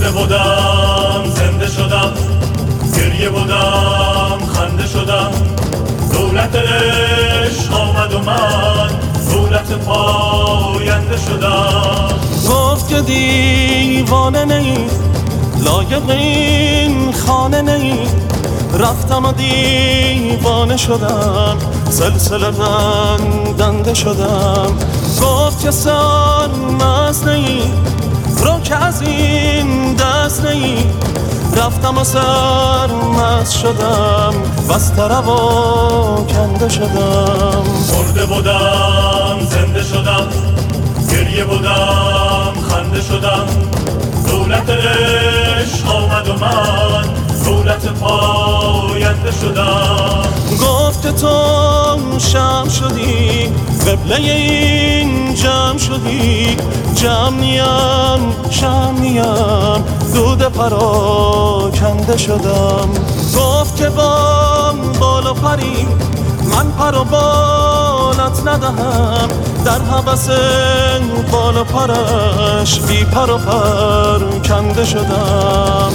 مرده بودم زنده شدم، گریه بودم خنده شدم، دولت عشق آمد و من دولت پاینده شدم. گفت که دیوانه نی، لایق این خانه نی، رفتم و دیوانه شدم، سلسله بندنده شدم. گفت که سرمست نی، رو که از این دست نی، رفتم و سرمست شدم، بس طرب و کنده شدم. مرده بودم زنده شدم، گریه بودم خنده شدم، دولت عشق آمد و من دولت پاینده شدم. گفت که تو شمع شدی، قبله این جمع شدی، جمع نیم شمع نیم، دود پراکنده شدم. گفت که بال و پری، من پر و بالت ندهم، در هوس بال و پرش بی پر و پر کنده شدم.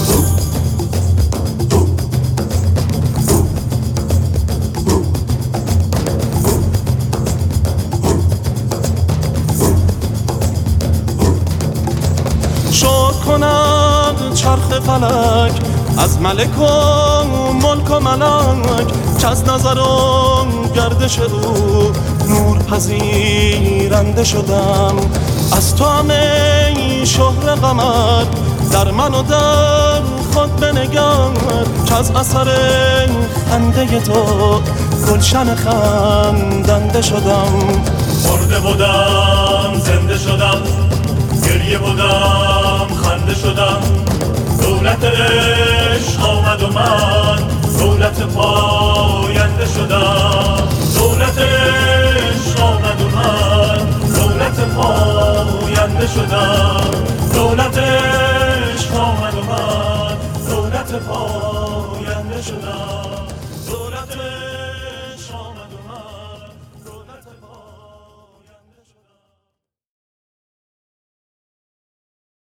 شکر کند چرخ فلک از ملک و ملک و ملک، که از نظر و گردش او نور پذیرنده شدم. از تو همه شهر قمر در من و در خود بنگر، که از اثر خنده تو گلشن خندنده شدم. مرده بودم زنده شدم، گریه بودم خنده شدم، دولت عشق آمد و من دولت پاینده شدم. دولت عشق آمد و من دولت پاینده شدم. دولت عشق آمد و من دولت پاینده شدم.